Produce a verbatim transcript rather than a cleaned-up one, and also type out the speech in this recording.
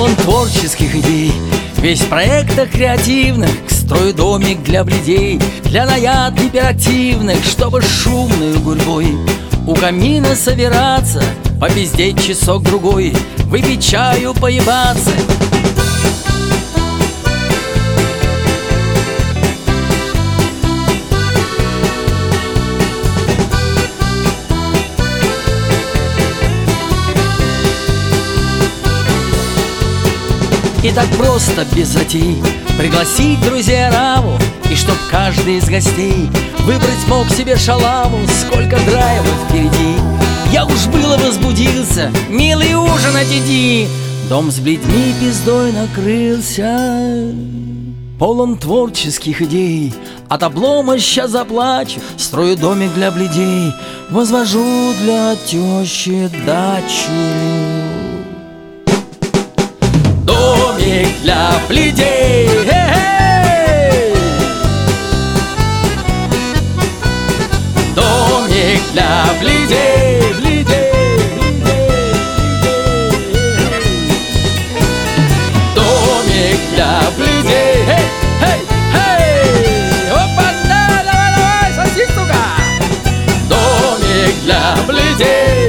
полон творческих идей, весь в проектах креативных. Строю домик для бледей, для наяд гиперактивных, чтобы шумную гурьбой у камина собираться, попиздеть часок-другой, выпить чаю, поебаться. И так просто, без затей, пригласить друзей ораву, и чтоб каждый из гостей выбрать мог себе шалаву. Сколько драйва впереди, я уж было возбудился, милый ужин отиди. Дом с бледьми пиздой накрылся, полон творческих идей. От облома щас заплачу, строю домик для бледей, возвожу для тещи дачу. Домик для бледей, хе-хей! Домик для бледей, бледей, бледей, бледей. Домик для бледей, хей, хей, хей! Опа, да, давай, давай, сосись, сука! Домик для бледей.